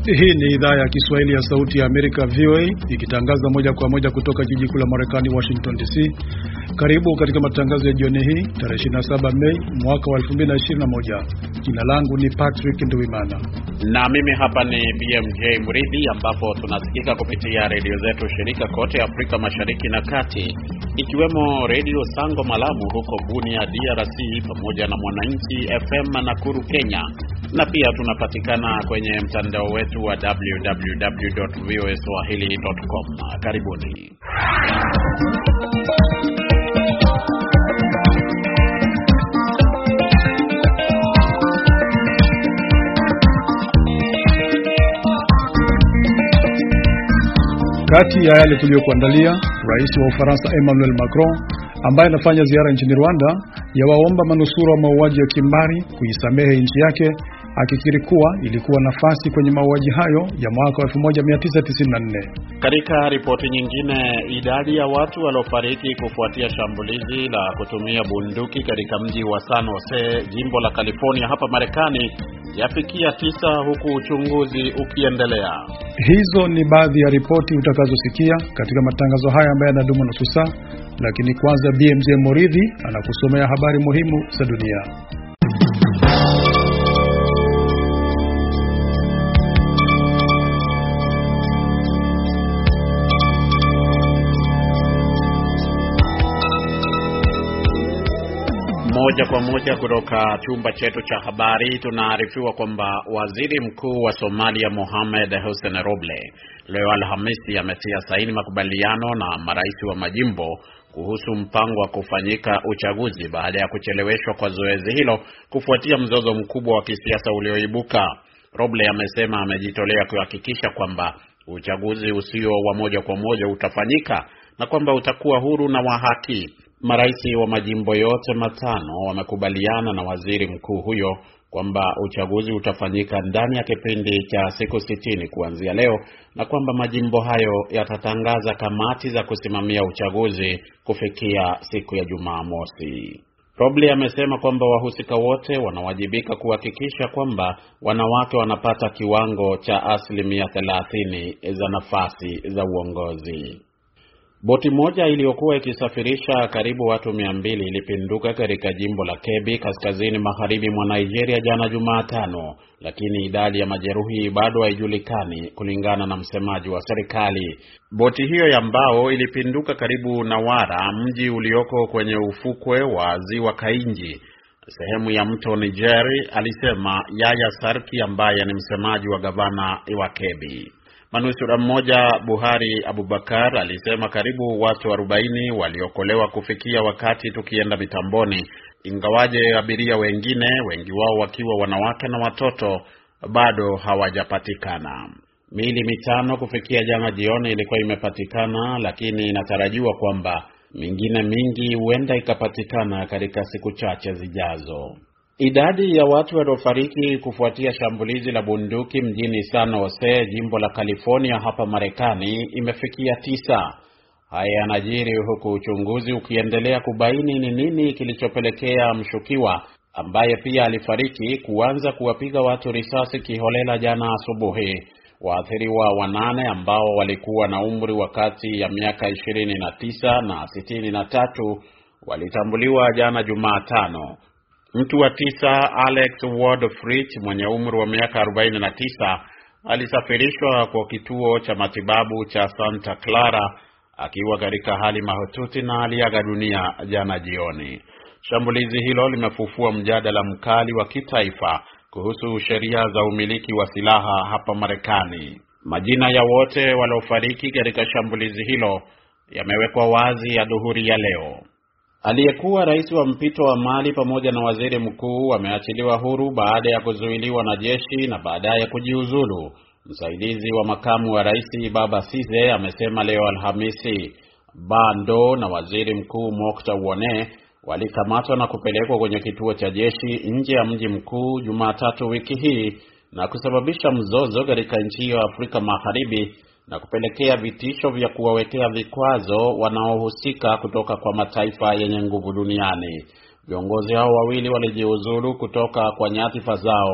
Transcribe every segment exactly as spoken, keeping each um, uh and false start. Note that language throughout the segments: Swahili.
Hii ni idhaa ya Kiswahili ya Sauti ya Amerika V O A ikitangaza moja kwa moja kutoka jiji kuu la Marekani Washington D C. Karibu katika matangazo ya jioni hii tarehe ishirini na saba Mei mwaka wa elfu mbili na ishirini na moja. Jina langu ni Patrick Nduwimana. Na mimi hapa ni B M J Mridhi, ambapo tunasikika kupitia redio zetu shirika kote Afrika Mashariki na Kati, ikiwemo Radio Sango Malamu huko Bunia D R C, pamoja na Mwananchi F M Nakuru Kenya. Na pia tunapatikana kwenye mtandao wetu wa w w w dot v o a swahili dot com. Karibuni. Kati ya yale tuliyokuandalia, Rais wa Ufaransa Emmanuel Macron ambaye anafanya ziara nchini Rwanda yawaomba manusura wa mauaji ya kimbari kuisamehe nchi yake, akikiri kuwa ilikuwa nafasi kwenye mauaji hayo ya mwaka elfu moja mia tisa tisini na nne. Katika ripoti nyingine, idadi ya watu waliofariki kufuatia shambulizi la kutumia bunduki katika mji wa San Jose, jimbo la California hapa Marekani, yafikia tisa, huku uchunguzi ukiendelea. Hizo ni baadhi ya ripoti utakazosikia katika matangazo haya ambayo yanadumu nusu saa, lakini kwanza B M J Mridhi anakusomea habari muhimu za dunia. Moja kwa moja kutoka chumba chetu cha habari tunaarifiwa kwamba Waziri Mkuu wa Somalia Mohamed Hussein Roble leo Alhamisi ametia saini makubaliano na marais wa majimbo kuhusu mpango wa kufanyika uchaguzi baada ya kucheleweshwa kwa zoezi hilo kufuatia mzozo mkubwa wa kisiasa ulioibuka. Roble amesema amejitolea kuhakikisha kwamba uchaguzi usio wa moja kwa moja utafanyika na kwamba utakuwa huru na wa haki. Maraisi wa majimbo yote matano wamekubaliana na waziri mkuu huyo kwamba uchaguzi utafanyika ndani ya kipindi cha siku sitini kuanzia leo, na kwamba majimbo hayo yatatangaza kamati za kusimamia uchaguzi kufikia siku ya Jumamosi. Roble amesema kwamba wahusika wote wanawajibika kuhakikisha kwamba wanawake wanapata kiwango cha asilimia thelathini za nafasi za uongozi. Boti moja iliyokuwa ikisafirisha karibu watu mia mbili ilipinduka katika jimbo la Kebbi kaskazini magharibi mwa Nigeria jana Jumatano, lakini idadi ya majeruhi bado haijulikani kulingana na msemaji wa serikali. Boti hiyo ya mbao ilipinduka karibu na Wara, mji ulioko kwenye ufukwe wa Ziwa Kainji, sehemu ya mto Niger, alisema Yaya Sarki ambaye ni msemaji wa gavana wa Kebbi. Manusura mmoja Buhari Abubakar alisema karibu watu arobaini waliokolewa kufikia wakati tukienda mitamboni, ingawaje abiria wengine, wengi wao wakiwa wanawake na watoto, bado hawajapatikana. Miili mitano kufikia jana jioni ilikuwa imepatikana, lakini inatarajiwa kwamba mingine mingi huenda ikapatikana katika siku chache zijazo. Idadi ya watu waliofariki kufuatia shambulizi la bunduki mjini San Jose, jimbo la California hapa Marekani, imefikia tisa. Haya yanajiri huku uchunguzi ukiendelea kubaini ni nini kilichopelekea mshukiwa ambaye pia alifariki kuanza kuwapiga watu risasi kiholela jana asubuhi. Waathiriwa wanane ambao walikuwa na umri wa kati ya miaka ishirini na tisa na sitini na tatu walitambuliwa jana Jumatano. Mtu wa tisa, Alex Ward Fritz, mwenye umri wa miaka arobaini na tisa, alisafirishwa kwa kituo cha matibabu cha Santa Clara akiwa katika hali mahututi na aliaga dunia jana jioni. Shambulizi hilo limefufua mjadala mkali wa kitaifa kuhusu sheria za umiliki wa silaha hapa Marekani. Majina ya wote waliofariki katika shambulizi hilo yamewekwa wazi ya dhuhuri ya leo. Aliyekuwa rais wa mpito wa Mali pamoja na waziri mkuu wameachiliwa huru baada ya kuzuiliwa na jeshi na baadaye kujiuzulu. Msaidizi wa makamu wa rais Baba Size amesema leo Alhamisi. Bando na waziri mkuu Mokta Wone walikamatwa na kupelekwa kwenye kituo cha jeshi nje ya mji mkuu Jumatatu wiki hii na kusababisha mzozo katika nchi hiyo ya Afrika Magharibi na kupelekea vitisho vya kuwawekea vikwazo wanaohusika kutoka kwa mataifa yenye nguvu duniani. Viongozi hao wawili walijiuzulu kutoka kwa nyadhifa zao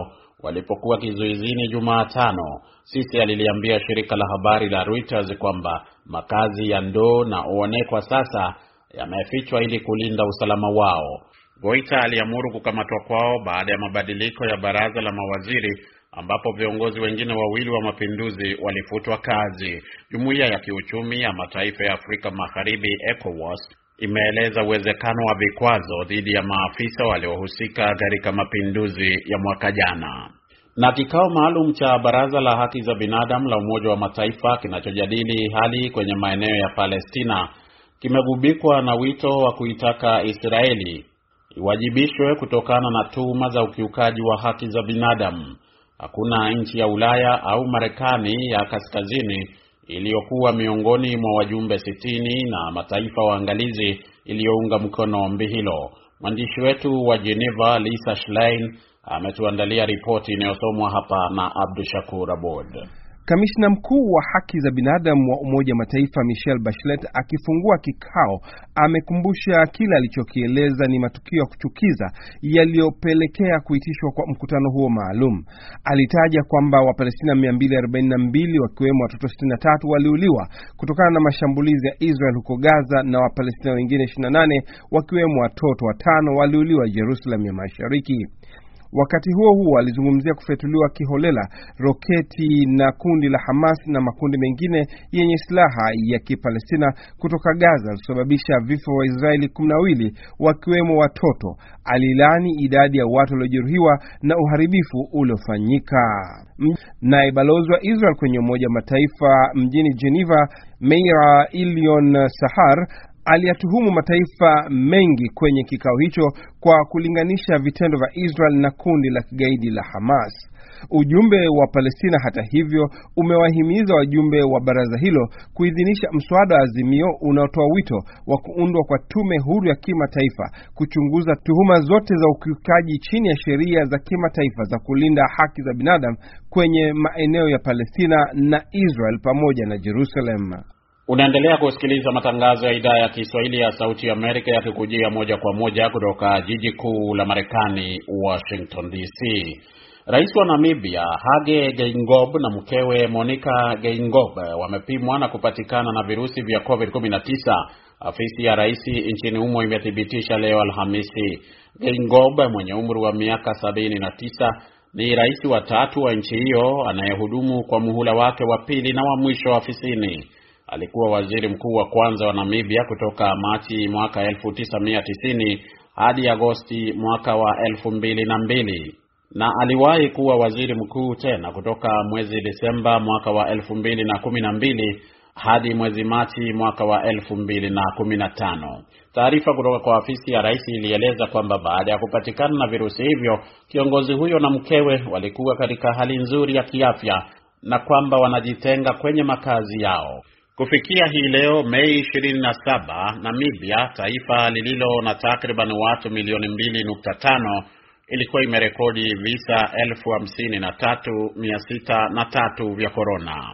walipokuwa kizuizini Jumatano. Sisi aliliambia shirika la habari la Reuters kwamba makazi ya Ndoo na One kwa sasa yamefichwa ili kulinda usalama wao. Goita aliamuru kukamatwa kwao baada ya mabadiliko ya baraza la mawaziri ambapo viongozi wengine wawili wa mapinduzi walifutwa kazi. Jumuiya ya Kiuchumi ya Mataifa ya Afrika Magharibi ECOWAS imeeleza uwezekano wa vikwazo dhidi ya maafisa waliohusika katika mapinduzi ya mwaka jana. Na kikao maalum cha Baraza la Haki za Binadamu la Umoja wa Mataifa kinachojadili hali kwenye maeneo ya Palestina kimegubikwa na wito wa kuitaka Israeli iwajibishwe kutokana na tuhuma za ukiukaji wa haki za binadamu. Hakuna nchi ya Ulaya au Marekani ya Kaskazini iliyokuwa miongoni mwa wajumbe sitini na mataifa waangalizi iliyounga mkono ombi hilo. Mwandishi wetu wa Geneva Lisa Schlein ametuandalia ripoti inayosomwa hapa na Abdushakur Abod. Kamishna mkuu wa haki za binadamu wa Umoja wa Mataifa Michelle Bachelet akifungua kikao amekumbusha kila alichokieleza ni matukio ya kuchukiza yaliyopelekea kuitishwa kwa mkutano huo maalum. Alitaja kwamba Wapalestina mia mbili arobaini na mbili wakiwemo watoto sitini na tatu waliuliwa kutokana na mashambulizi ya Israel huko Gaza na Wapalestina wengine ishirini na nane wakiwemo watoto watano waliuliwa Jerusalem ya Mashariki. Wakati huo huo alizungumzia kufetuliwa kiholela roketi na kundi la Hamas na makundi mengine yenye silaha ya Kipalestina kutoka Gaza kusababisha vifo wa Israeli kumi na wawili wakiwemo watoto. Alilani idadi ya watu waliojeruhiwa na uharibifu uliofanyika. Naye balozi wa Israel kwenye Umoja wa Mataifa mjini Geneva, Meira Ilion Sahar, aliyatuhumu mataifa mengi kwenye kikao hicho kwa kulinganisha vitendo vya Israel na kundi la kigaidi la Hamas. Ujumbe wa Palestina hata hivyo umewahimiza wajumbe wa baraza hilo kuidhinisha mswada wa azimio unaotoa wito wa kuundwa kwa tume huru ya kimataifa kuchunguza tuhuma zote za ukiukaji chini ya sheria za kimataifa za kulinda haki za binadamu kwenye maeneo ya Palestina na Israel pamoja na Jerusalem. Unaendelea kusikiliza matangazo ya idhaa ya Kiswahili ya Sauti ya Amerika yakikujia moja kwa moja kutoka jiji kuu la Marekani, Washington D C. Rais wa Namibia Hage Geingob na mkewe Monica Geingob wamepimwa na kupatikana na virusi vya covid kumi na tisa. Afisi ya rais nchini humo imethibitisha leo Alhamisi. Geingob mwenye umri wa miaka sabini na tisa ni rais wa tatu wa nchi hiyo anayehudumu kwa muhula wake wa pili na wa mwisho ofisini. Alikuwa waziri mkuu wa kwanza wa Namibia kutoka Machi mwaka elfu tisa mia tisini hadi Agosti mwaka wa elfu mbili na mbili, na aliwahi kuwa waziri mkuu tena kutoka mwezi Desemba mwaka wa elfu mbili na kumi na mbili hadi mwezi Machi mwaka wa elfu mbili na kumi na tano. Taarifa kutoka kwa afisi ya rais ilieleza kwamba baada ya kupatikana na virusi hivyo, kiongozi huyo na mkewe walikuwa katika hali nzuri ya kiafya na kwamba wanajitenga kwenye makazi yao. Kufikia hii leo Mei ishirini na saba, Namibia, taifa lililo na takriban watu milioni mbili nukta tano, ilikuwa imerekodi visa elfu hamsini na tatu mia sita na tatu vya corona.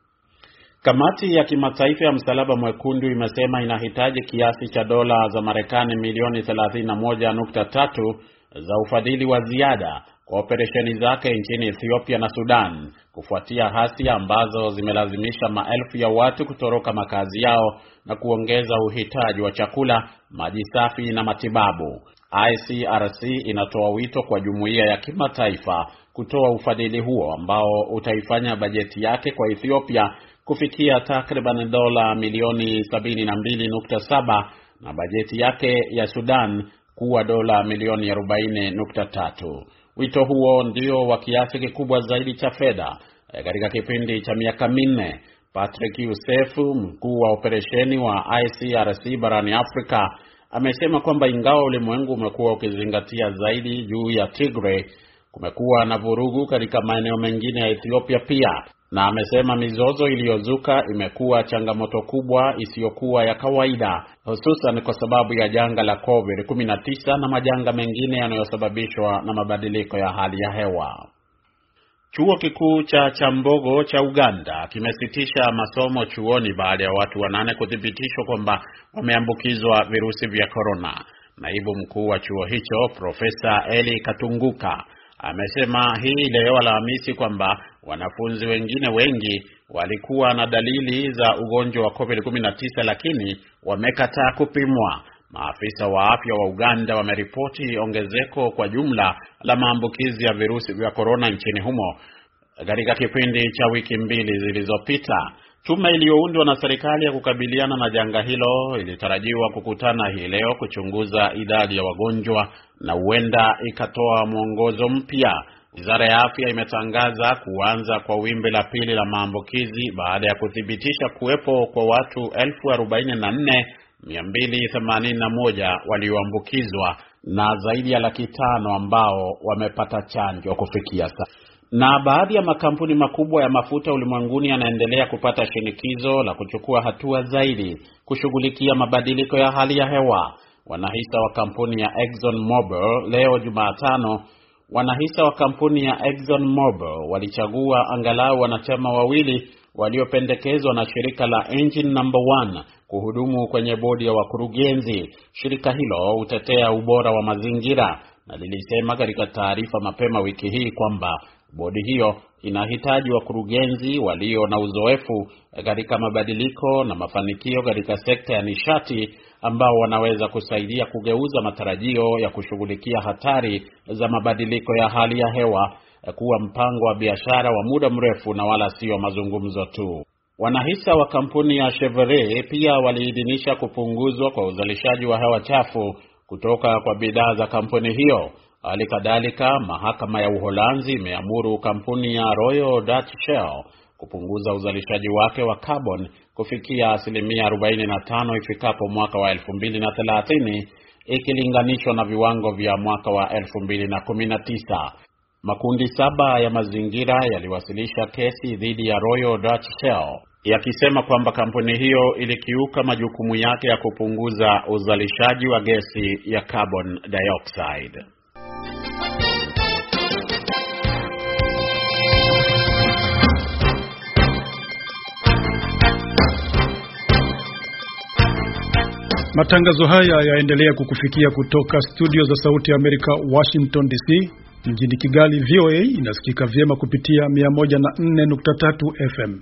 Kamati ya kimataifa ya Msalaba Mwekundu imesema inahitaji kiasi cha dola za Marekani milioni thelathini na moja nukta tatu za ufadhili wa ziada kwa operesheni zake nchini Ethiopia na Sudan kufuatia hasia ambazo zimelazimisha maelfu ya watu kutoroka makazi yao na kuongeza uhitaji wa chakula, maji safi na matibabu. I C R C inatoa wito kwa jumuiya ya kimataifa kutoa ufadhili huo ambao utaifanya bajeti yake kwa Ethiopia kufikia takriban dola milioni sabini na mbili nukta saba na bajeti yake ya Sudan kuwa dola milioni arobaini nukta tatu. Wito huo ndio wa kiasi kikubwa zaidi cha fedha katika kipindi cha miaka minne. Patrick Youssef, mkuu wa operesheni wa I C R C barani Afrika, amesema kwamba ingawa ulimwengu umekuwa ukizingatia zaidi juu ya Tigray, kumekuwa na vurugu katika maeneo mengine ya Ethiopia pia, na amesema mizozo iliyozuka imekuwa changamoto kubwa isiyokuwa ya kawaida, hususan kwa sababu ya janga la covid kumi na tisa na majanga mengine yanayosababishwa na mabadiliko ya hali ya hewa. Chuo kikuu cha Chambogo cha Uganda kimesitisha masomo chuoni baada ya watu wanane kuthibitishwa kwamba wameambukizwa virusi vya corona. Naibu mkuu wa chuo hicho, Profesa Eli Katunguka, amesema hii leo Alhamisi kwamba wanafunzi wengine wengi walikuwa na dalili za ugonjwa wa covid kumi na tisa lakini wamekataa kupimwa. Maafisa wa afya wa Uganda wameripoti ongezeko kwa jumla la maambukizi ya virusi vya corona nchini humo katika kipindi cha wiki mbili zilizopita. Tume iliyoundwa na serikali ya kukabiliana na janga hilo ilitarajiwa kukutana hii leo kuchunguza idadi ya wagonjwa na huenda ikatoa mwongozo mpya. Wizara ya afya imetangaza kuanza kwa wimbi la pili la maambukizi baada ya kuthibitisha kuwepo kwa watu elfu arobaini na nne mia mbili themanini na moja walioambukizwa na zaidi ya laki tano ambao wamepata chanjo kufikia sasa. Na baadhi ya makampuni makubwa ya mafuta ulimwenguni yanaendelea kupata shinikizo la kuchukua hatua zaidi kushughulikia mabadiliko ya hali ya hewa. Wanahisa wa kampuni ya Exxon Mobil leo Jumatano, wanahisa wa kampuni ya Exxon Mobil walichagua angalau wanachama wawili waliopendekezwa na shirika la Engine Number One kuhudumu kwenye bodi ya wakurugenzi. Shirika hilo hutetea ubora wa mazingira na lilisema katika taarifa mapema wiki hii kwamba bodi hiyo inahitaji wakurugenzi walio na uzoefu katika mabadiliko na mafanikio katika sekta ya nishati ambao wanaweza kusaidia kugeuza matarajio ya kushughulikia hatari za mabadiliko ya hali ya hewa kuwa mpango wa biashara wa muda mrefu na wala sio mazungumzo tu. Wanahisa wa kampuni ya Chevrolet pia waliidhinisha kupunguzwa kwa uzalishaji wa hewa chafu kutoka kwa bidhaa za kampuni hiyo. Hali kadhalika, mahakama ya Uholanzi imeamuru kampuni ya Royal Dutch Shell kupunguza uzalishaji wake wa carbon kufikia asilimia arobaini na tano ifikapo mwaka wa elfu mbili na thelathini ikilinganishwa na viwango vya mwaka wa elfu mbili na kumi na tisa. Makundi saba ya mazingira yaliwasilisha kesi dhidi ya Royal Dutch Shell yakisema kwamba kampuni hiyo ilikiuka majukumu yake ya kupunguza uzalishaji wa gesi ya carbon dioxide. Matangazo haya yaendelea kukufikia kutoka studio za Sauti ya Amerika Washington D C. Mjini Kigali V O A inasikika vyema kupitia mia moja na nne nukta tatu F M.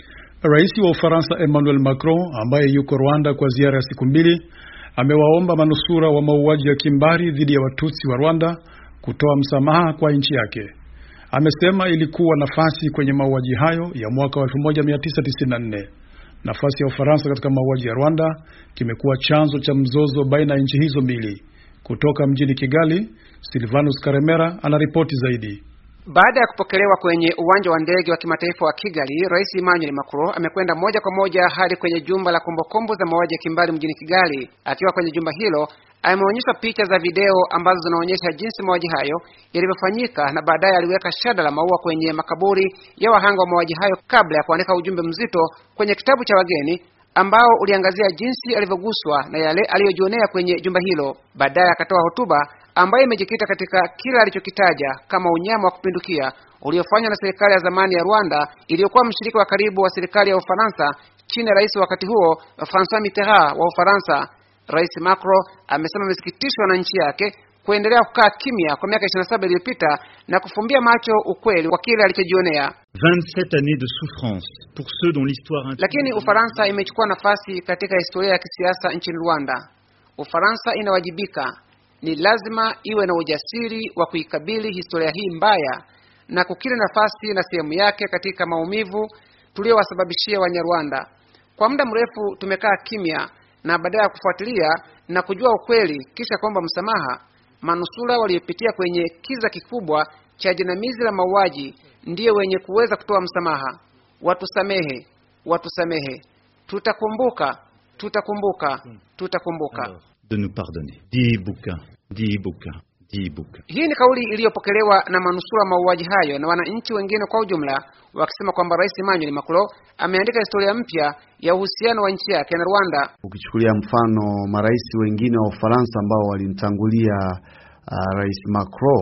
Rais wa Ufaransa Emmanuel Macron ambaye yuko Rwanda kwa ziara ya siku mbili amewaomba manusura wa mauaji ya kimbari dhidi ya Watutsi wa Rwanda kutoa msamaha kwa nchi yake. Amesema ilikuwa nafasi kwenye mauaji hayo ya mwaka wa elfu moja mia tisa tisini na nne. Nafasi ya Ufaransa katika mauaji ya Rwanda kimekuwa chanzo cha mzozo baina ya nchi hizo mbili. Kutoka mjini Kigali, Silvanus Karemera anaripoti zaidi. Baada ya kupokelewa kwenye uwanja wa ndege wa kimataifa wa Kigali, Rais Emmanuel Macron amekwenda moja kwa moja hadi kwenye jumba la kumbukumbu za mauaji ya kimbari mjini Kigali. Akiwa kwenye jumba hilo, ameonyesha picha za video ambazo zinaonyesha jinsi mauaji hayo yalivyofanyika, na baadaye aliweka shada la maua kwenye makaburi ya wahanga wa mauaji hayo kabla ya kuandika ujumbe mzito kwenye kitabu cha wageni ambao uliangazia jinsi alivyoguswa na yale aliyojionea kwenye jumba hilo. Baadaye akatoa hotuba ambayo imejikita katika kila alichokitaja kama unyama wa kupindukia uliofanywa na serikali ya zamani ya Rwanda iliyokuwa mshirika wa karibu wa serikali ya Ufaransa chini ya rais wakati huo François Mitterrand wa Ufaransa. Rais Macron amesema amesikitishwa na nchi yake kuendelea kukaa kimya kwa miaka ishirini na saba iliyopita na kufumbia macho ukweli wa kile alichojionea. vingt-sept années de souffrance pour ceux dont l'histoire. Lakini Ufaransa imechukua nafasi katika historia ya kisiasa nchini Rwanda. Ufaransa inawajibika, ni lazima iwe na ujasiri wa kuikabili historia hii mbaya na kukiri nafasi na sehemu yake katika maumivu tuliyowasababishia Wanyarwanda. Kwa muda mrefu tumekaa kimya, na baada ya kufuatilia na kujua ukweli kisha kwamba msamaha, manusura waliopitia kwenye kiza kikubwa cha jinamizi la mauaji ndiyo wenye kuweza kutoa msamaha. Watusamehe, watusamehe. Tutakumbuka, tutakumbuka, tutakumbuka. De nous pardonner. Dit Bouquin, dit Bouquin, dit Bouquin. Hii ni kauli iliyopokelewa na manusura mauaji hayo na wananchi wengine kwa ujumla, wakisema kwamba Rais Emmanuel Macron ameandika historia mpya ya uhusiano wa nchi yake na Rwanda. Ukichukulia mfano marais wengine wa Ufaransa ambao walimtangulia uh, Rais Macron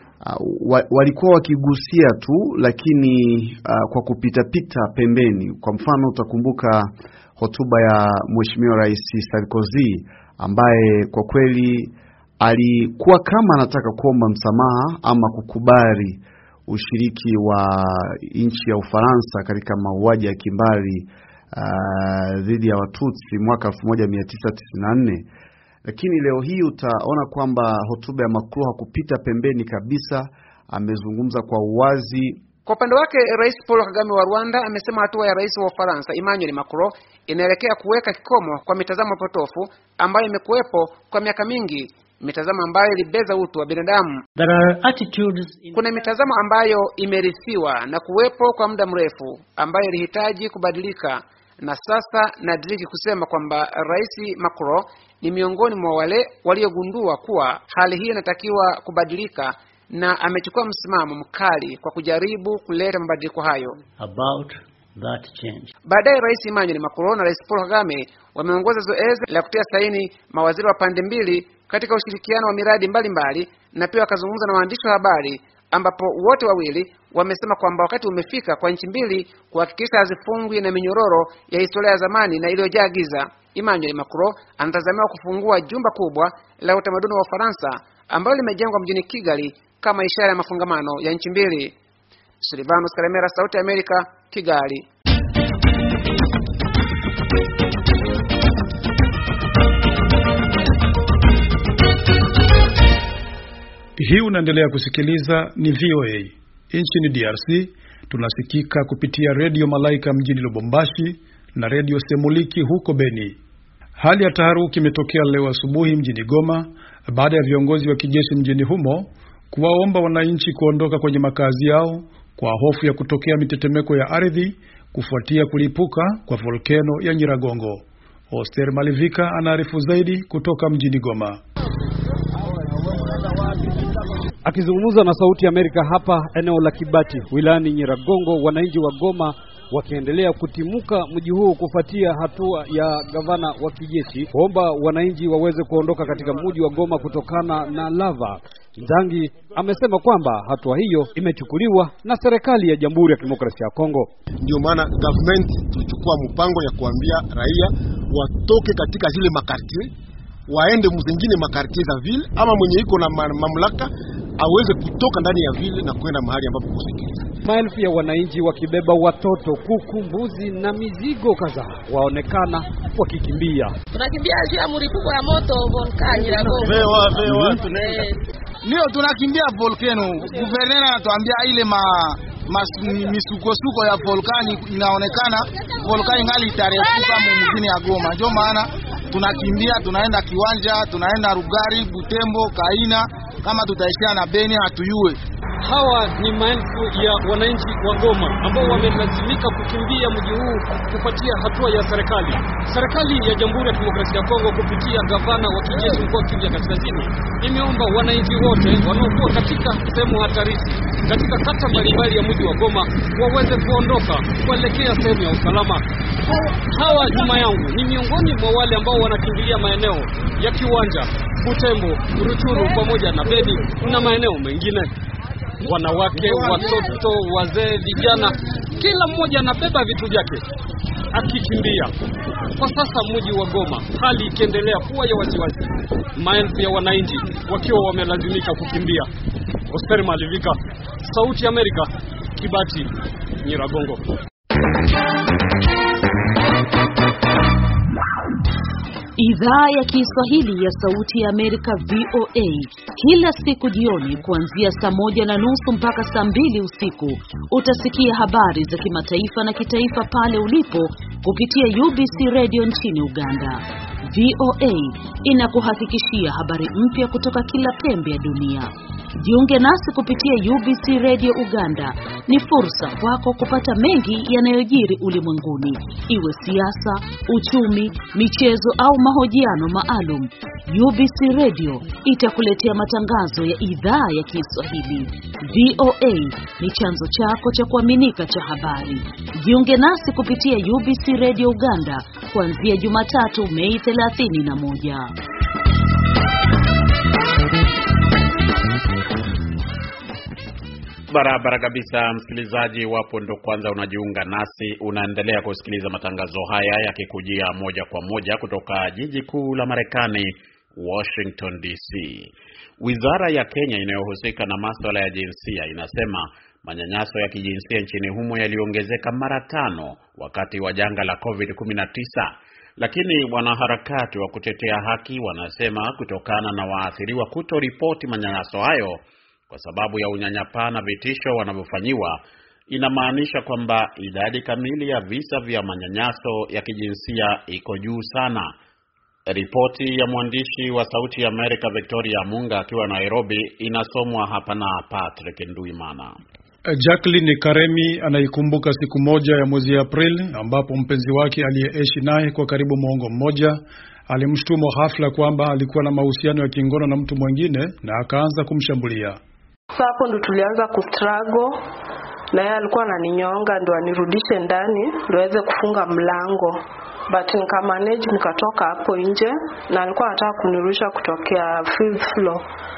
uh, walikuwa wakigusia tu, lakini uh, kwa kupita pita pembeni. Kwa mfano utakumbuka hotuba ya Mheshimiwa Rais Sarkozy ambaye kwa kweli alikuwa kama anataka kuomba msamaha ama kukubali ushiriki wa nchi ya Ufaransa katika mauaji ya kimbari dhidi uh, ya Watutsi mwaka elfu moja mia tisa tisini na nne. Lakini leo hii utaona kwamba hotuba ya Macron hakupita pembeni kabisa, amezungumza kwa uwazi. Kwa upande wake Rais Paul Kagame wa Rwanda amesema hatua ya Rais wa Ufaransa Emmanuel Macron inaelekea kuweka kikomo kwa mitazamo potofu ambayo imekuwepo kwa miaka mingi, mitazamo ambayo ilibeza utu wa binadamu. There are attitudes in... Kuna mitazamo ambayo imerithiwa na kuwepo kwa muda mrefu ambayo ilihitaji kubadilika, na sasa nadiriki kusema kwamba Rais Macron ni miongoni mwa wale waliogundua kuwa hali hii inatakiwa kubadilika, na amechukua msimamo mkali kwa kujaribu kuleta mabadiliko hayo. About that change. Baadaye Rais Emmanuel Macron na Rais Paul Kagame wameongoza zoezi la kutia saini mawaziri wa pande mbili katika ushirikiano wa miradi mbalimbali mbali, na pia wakazungumza na waandishi wa habari ambapo wote wawili wamesema kwamba wakati umefika kwa nchi mbili kuhakikisha hazifungwi na minyororo ya historia ya zamani na iliyojaa giza. Emmanuel Macron anatazamiwa kufungua jumba kubwa la utamaduni wa Ufaransa ambalo limejengwa mjini Kigali kama ishara ya mafungamano ya nchi mbili. Silvanus Karemera, Sauti ya Amerika, Kigali. Hii unaendelea kusikiliza ni V O A. Nchini D R C tunasikika kupitia Radio Malaika mjini Lubumbashi na Radio Semuliki huko Beni. Hali ya taharuki imetokea leo asubuhi mjini Goma baada ya viongozi wa kijeshi mjini humo kuwaomba wananchi kuondoka kwenye makazi yao kwa hofu ya kutokea mitetemeko ya ardhi kufuatia kulipuka kwa volkano ya Nyiragongo. Oster Malivika anaarifu zaidi kutoka mjini Goma. Akizungumza na Sauti ya Amerika hapa eneo la Kibati wilayani Nyiragongo, wananchi wa Goma wakiendelea kutimuka mji huu kufuatia hatua ya gavana wa kijeshi kuomba wananchi waweze kuondoka katika mji wa Goma kutokana na lava. Nzangi amesema kwamba hatua hiyo imechukuliwa na serikali ya Jamhuri ya Kidemokrasia ya Kongo. Ndio maana government tulichukua mpango ya kuambia raia watoke katika zile makartie, waende mzingine makartie za vile, ama mwenye iko na mamlaka aweze kutoka ndani ya vile na kwenda mahali ambapo kusikiliza. Maelfu ya wananchi wakibeba watoto, kuku, mbuzi na mizigo kadhaa waonekana wakikimbia. Tunakimbia juu ya mlipuko ya moto volkani ya Goma. Vewa vewa tunaenda. Ndio tunakimbia volcano. Guvernera anatuambia ile ma, ma misukosuko ya volkani inaonekana volkani ngali itarefuka mjini ya Goma. Ndio maana tunakimbia, tunaenda Kiwanja, tunaenda Rugari, Butembo, Kaina, kama tutaishia na Beni hatuyue. Hawa ni maelfu ya wananchi wa Goma ambao wamelazimika kukimbia mji huu kufuatia hatua ya serikali. Serikali ya Jamhuri ya Kidemokrasia ya Kongo kupitia gavana wa kijeshi mkoa wa Kivu Kaskazini imeomba wananchi wote wanaokuwa katika sehemu hatarishi katika kata mbalimbali ya mji wa Goma waweze kuondoka kuelekea sehemu ya usalama. Hawa nyuma yangu ni miongoni mwa wale ambao wanakimbilia maeneo ya Kiwanja, Butembo, Ruchuru pamoja na Beni na maeneo mengine. Wanawake, watoto, wazee, vijana, kila mmoja anabeba vitu vyake akikimbia. Kwa sasa mji wa Goma hali ikiendelea kuwa ya wasiwasi, maelfu ya wananchi wakiwa wamelazimika kukimbia. Oster Malivika, Sauti ya Amerika, Kibati, Nyiragongo. Idhaa ya Kiswahili ya Sauti ya Amerika V O A kila siku jioni kuanzia saa moja na nusu mpaka saa mbili usiku utasikia habari za kimataifa na kitaifa pale ulipo kupitia U B C Radio nchini Uganda. V O A inakuhakikishia habari mpya kutoka kila pembe ya dunia. Jiunge nasi kupitia U B C Radio Uganda. Ni fursa kwako kupata mengi yanayojiri ulimwenguni, iwe siasa, uchumi, michezo au mahojiano maalum. U B C Radio itakuletea matangazo ya idhaa ya Kiswahili. V O A ni chanzo chako cha kuaminika cha habari. Jiunge nasi kupitia U B C Radio Uganda kuanzia Jumatatu Mei thelathini na moja. Barabara kabisa, msikilizaji. Wapo ndo kwanza unajiunga nasi, unaendelea kusikiliza matangazo haya yakikujia moja kwa moja kutoka jiji kuu la Marekani, Washington D C. Wizara ya Kenya inayohusika na masuala ya jinsia inasema manyanyaso ya kijinsia nchini humo yaliongezeka mara tano wakati wa janga la covid kumi na tisa. Lakini wanaharakati wa kutetea haki wanasema kutokana na waathiriwa kutoripoti manyanyaso hayo kwa sababu ya unyanyapaa na vitisho wanavyofanyiwa, inamaanisha kwamba idadi kamili ya visa vya manyanyaso ya kijinsia iko juu sana. Ripoti ya mwandishi wa Sauti ya Amerika Victoria Munga akiwa Nairobi inasomwa hapa na Patrick Nduimana. Jacqueline Karemi anaikumbuka siku moja ya mwezi Aprili ambapo mpenzi wake aliyeishi naye kwa karibu muongo mmoja alimshtumu ghafla kwamba alikuwa na mahusiano ya kingono na mtu mwingine na akaanza kumshambulia. Hapo ndo tulianza kustruggle na yeye alikuwa ananinyonga ndo anirudishe ndani ndo aweze kufunga mlango. But nikamanage nikatoka hapo nje na alikuwa anataka kunirusha kutokea fifth floor.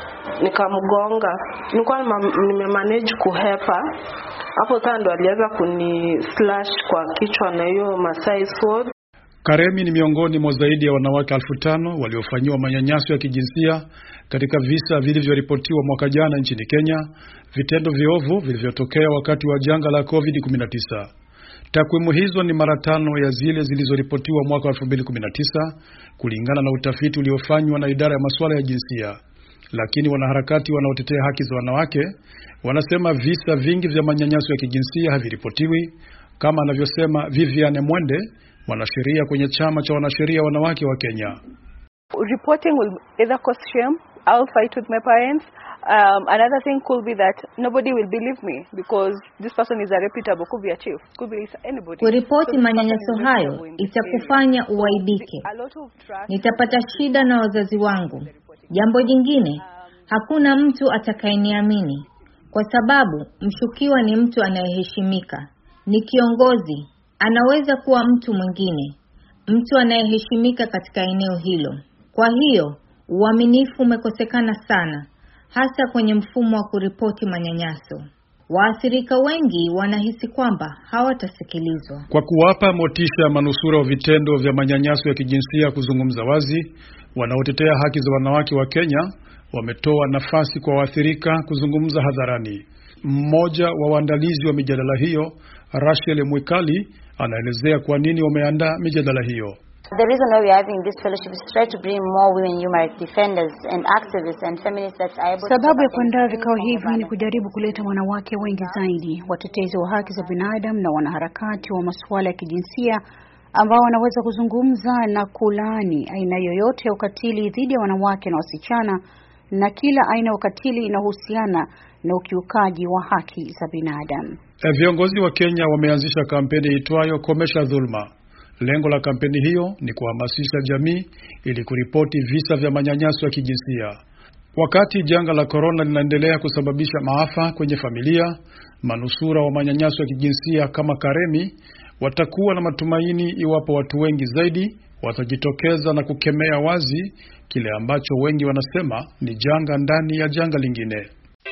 Nikamgonga. Nilikuwa nimemanage kuhepa. Hapo sasa ndo alianza kuni slash kwa kichwa na hiyo Masai sword. Karemi ni miongoni mwa zaidi ya wanawake elfu tano waliofanyiwa manyanyaso ya kijinsia katika visa vilivyoripotiwa mwaka jana nchini Kenya, vitendo viovu vilivyotokea wakati wa janga la covid kumi na tisa. Takwimu hizo ni mara tano ya zile zilizoripotiwa mwaka elfu mbili kumi na tisa kulingana na utafiti uliofanywa na idara ya masuala ya jinsia. Lakini wanaharakati wanaotetea haki za wanawake wanasema visa vingi vya manyanyaso ya kijinsia haviripotiwi, kama anavyosema Viviane Mwende, mwanasheria kwenye chama cha wanasheria wanawake wa Kenya. Reporting will either cause shame, I'll fight with my parents. Um, another thing could be that nobody will believe me because this person is a reputable, could be a chief, could be anybody. Kuripoti manyanyaso hayo itakufanya uaibike. Nitapata shida na wazazi wangu. Jambo jingine, hakuna mtu atakayeniamini kwa sababu mshukiwa ni mtu anayeheshimika. Ni kiongozi, anaweza kuwa mtu mwingine, mtu anayeheshimika katika eneo hilo. Kwa hiyo, uaminifu umekosekana sana, hasa kwenye mfumo wa kuripoti manyanyaso. Waathirika wengi wanahisi kwamba hawatasikilizwa. Kwa kuwapa motisha manusura wa vitendo vya manyanyaso ya kijinsia kuzungumza wazi, wanaotetea haki za wanawake wa Kenya wametoa nafasi kwa waathirika kuzungumza hadharani. Mmoja wa waandalizi wa mijadala hiyo, Rachel Mwikali, anaelezea kwa nini wameandaa mijadala hiyo. The reason why we are having this fellowship is to try to bring more women human rights defenders and activists and feminists that are able. Sababu ya kuandaa vikao hivi ni kujaribu kuleta wanawake wengi zaidi, watetezi wa haki za binadamu na wanaharakati wa masuala ya kijinsia ambao wanaweza kuzungumza na kulaani aina yoyote ya ukatili dhidi ya wanawake na wasichana na kila aina ya ukatili inayohusiana na ukiukaji wa haki za binadamu. Viongozi wa Kenya wameanzisha kampeni itwayo Komesha Dhulma. Lengo la kampeni hiyo ni kuhamasisha jamii ili kuripoti visa vya manyanyaso ya kijinsia. Wakati janga la corona linaendelea kusababisha maafa kwenye familia, manusura wa manyanyaso ya kijinsia kama Karemi watakuwa na matumaini iwapo watu wengi zaidi watajitokeza na kukemea wazi kile ambacho wengi wanasema ni janga ndani ya janga lingine.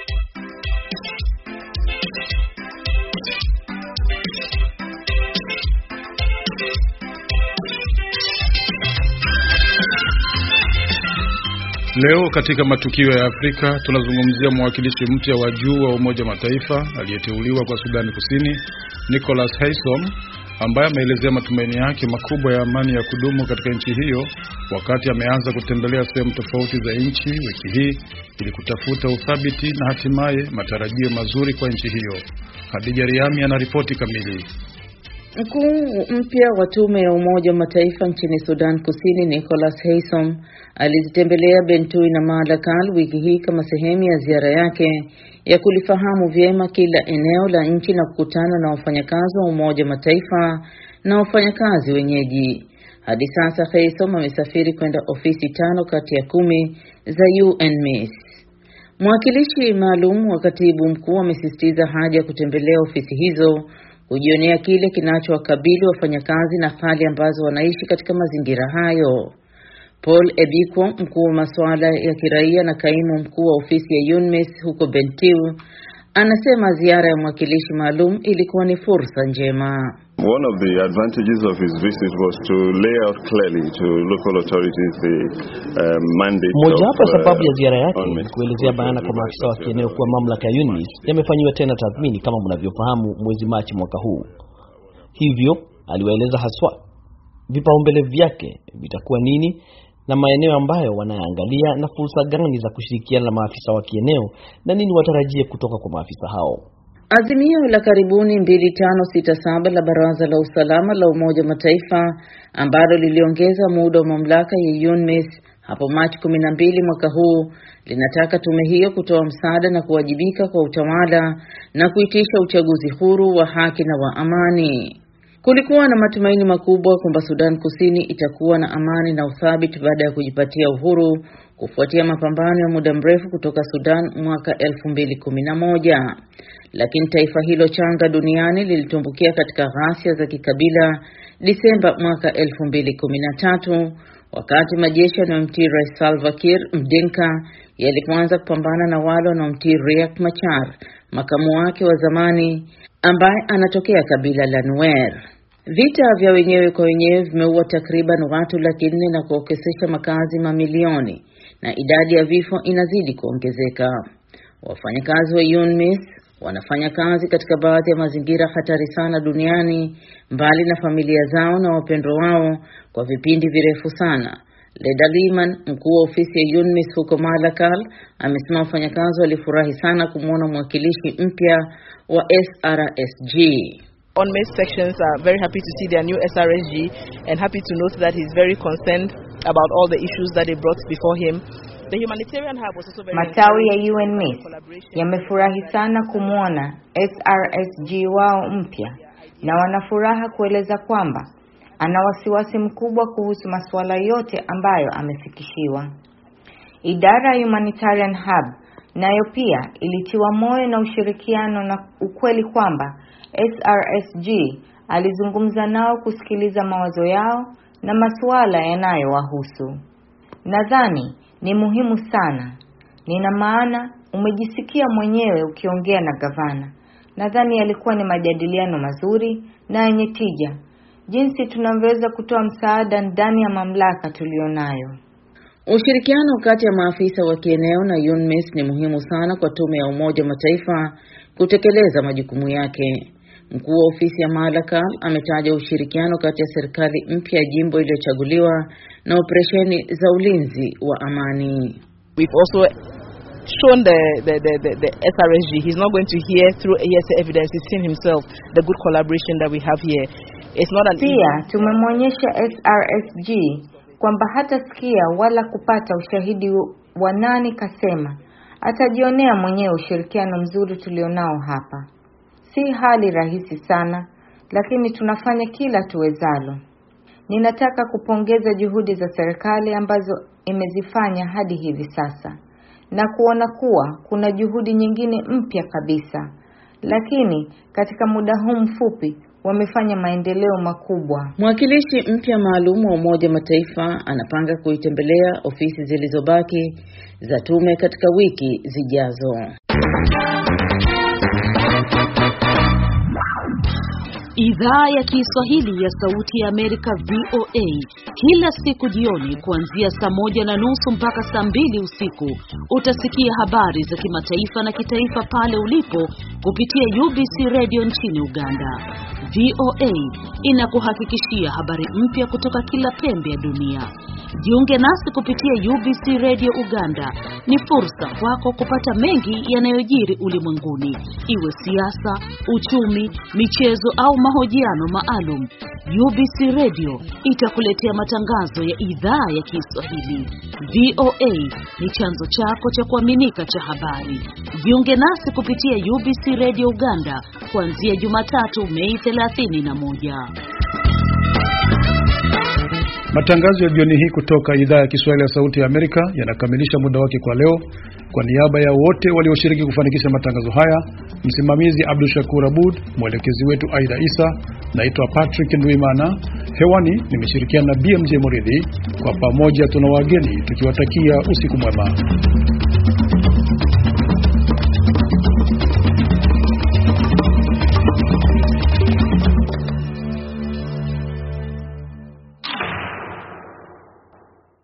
Leo katika matukio ya Afrika tunazungumzia mwakilishi mpya wa juu wa Umoja Mataifa aliyeteuliwa kwa Sudani Kusini, Nicholas Haysom, ambaye ameelezea matumaini yake makubwa ya amani ya kudumu katika nchi hiyo wakati ameanza kutembelea sehemu tofauti za nchi wiki hii ili kutafuta uthabiti na hatimaye matarajio mazuri kwa nchi hiyo. Hadija Riami anaripoti kamili. Mkuu mpya wa tume ya Umoja wa Mataifa nchini Sudan Kusini, Nicholas Haysom, alizitembelea Bentui na Malakal wiki hii kama sehemu ya ziara yake ya kulifahamu vyema kila eneo la nchi na kukutana na wafanyakazi wa Umoja wa Mataifa na wafanyakazi wenyeji. Hadi sasa Haysom amesafiri kwenda ofisi tano kati ya kumi za U N M I S. Mwakilishi maalum wa katibu mkuu amesisitiza haja ya kutembelea ofisi hizo kujionea kile kinachowakabili wafanyakazi na hali ambazo wanaishi katika mazingira hayo. Paul Ebiko, mkuu wa masuala ya kiraia na kaimu mkuu wa ofisi ya U N M I S huko Bentiu, anasema ziara ya mwakilishi maalum ilikuwa ni fursa njema. One of the advantages of his visit was to lay out clearly to local authorities the uh, mandate. Mojawapo sababu ya ziara yake ni kuelezea bayana kwa maafisa wa kieneo kuwa mamlaka ya UNMISS yamefanywa tena tathmini kama mnavyofahamu mwezi Machi mwaka huu. Hivyo aliwaeleza haswa vipaumbele vyake vitakuwa nini na maeneo ambayo wanaangalia na fursa gani za kushirikiana na maafisa wa kieneo na nini watarajie kutoka kwa maafisa hao. Azimio la karibuni mbili tano sita saba la Baraza la Usalama la Umoja wa Mataifa ambalo liliongeza muda wa mamlaka ya UNMISS hapo Machi kumi na mbili mwaka huu linataka tume hiyo kutoa msaada na kuwajibika kwa utawala na kuitisha uchaguzi huru wa haki na wa amani. Kulikuwa na matumaini makubwa kwamba Sudan Kusini itakuwa na amani na uthabiti baada ya kujipatia uhuru kufuatia mapambano ya muda mrefu kutoka Sudan mwaka elfu mbili kumi na moja. Lakini taifa hilo changa duniani lilitumbukia katika ghasia za kikabila Disemba mwaka elfu mbili kumi na tatu wakati majeshi yanayomtii Rais Salva Kiir Mdinka yalipoanza kupambana na wale wanaomtii Riek Machar, makamu wake wa zamani ambaye anatokea kabila la Nuer. Vita vya wenyewe kwa wenyewe vimeua takriban watu laki nne na kuokesesha makazi mamilioni na idadi ya vifo inazidi kuongezeka. Wafanyakazi wa UNMISS wanafanya kazi katika baadhi ya mazingira hatari sana duniani mbali na familia zao na wapendwa wao kwa vipindi virefu sana. Leda Liman, mkuu wa ofisi ya UNMISS huko Malakal, amesema wafanyakazi walifurahi sana kumwona mwakilishi mpya wa S R S G. UNMISS sections are very happy to see their new S R S G and happy to note that he's very concerned about all the issues that they brought before him. The humanitarian hub was also very Matawi ya UNMISS yamefurahi sana kumwona S R S G wao mpya na wanafuraha kueleza kwamba ana wasiwasi mkubwa kuhusu masuala yote ambayo amefikishiwa. Idara ya Humanitarian Hub nayo pia ilitiwa moyo na ushirikiano na ukweli kwamba S R S G alizungumza nao kusikiliza mawazo yao na masuala yanayowahusu. Nadhani ni muhimu sana. Nina maana umejisikia mwenyewe ukiongea na gavana. Nadhani yalikuwa ni majadiliano mazuri na yenye tija. Jinsi tunavyoweza kutoa msaada ndani ya mamlaka tulionayo. Ushirikiano kati ya maafisa wa kieneo na UNMISS ni muhimu sana kwa tume ya Umoja wa Mataifa kutekeleza majukumu yake. Mkuu wa ofisi ya Malakal ametaja ushirikiano kati ya serikali mpya ya jimbo iliyochaguliwa na operesheni za ulinzi wa amani. We've also shown the, the, the, the, the S R S G. He's not going to hear through hearsay evidence. He's seen himself the good collaboration that we have here. It's not an Pia tumemwonyesha S R S G kwamba hatasikia wala kupata ushahidi wa nani kasema. Atajionea mwenyewe ushirikiano mzuri tulionao hapa. Si hali rahisi sana, lakini tunafanya kila tuwezalo. Ninataka kupongeza juhudi za serikali ambazo imezifanya hadi hivi sasa na kuona kuwa kuna juhudi nyingine mpya kabisa. Lakini katika muda huu mfupi wamefanya maendeleo makubwa. Mwakilishi mpya maalum wa Umoja wa Mataifa anapanga kuitembelea ofisi zilizobaki za tume katika wiki zijazo. Idhaa ya Kiswahili ya Sauti ya Amerika V O A kila siku jioni kuanzia saa moja na nusu mpaka saa mbili usiku utasikia habari za kimataifa na kitaifa pale ulipo kupitia U B C Radio nchini Uganda. V O A inakuhakikishia habari mpya kutoka kila pembe ya dunia. Jiunge nasi kupitia U B C Radio Uganda. Ni fursa kwako kupata mengi yanayojiri ulimwenguni, iwe siasa, uchumi, michezo au mahojiano maalum. U B C Radio itakuletea matangazo ya idhaa ya Kiswahili. V O A ni chanzo chako cha kuaminika cha habari. Jiunge nasi kupitia U B C Radio Uganda kuanzia Jumatatu Mei thelathini na moja. Matangazo ya jioni hii kutoka idhaa ya Kiswahili ya Sauti ya Amerika yanakamilisha muda wake kwa leo. Kwa niaba ya wote walioshiriki kufanikisha matangazo haya, msimamizi Abdul Shakur Abud, mwelekezi wetu Aida Isa, naitwa Patrick Ndwimana. Hewani nimeshirikiana na B M J Moridhi. Kwa pamoja tuna wageni tukiwatakia usiku mwema.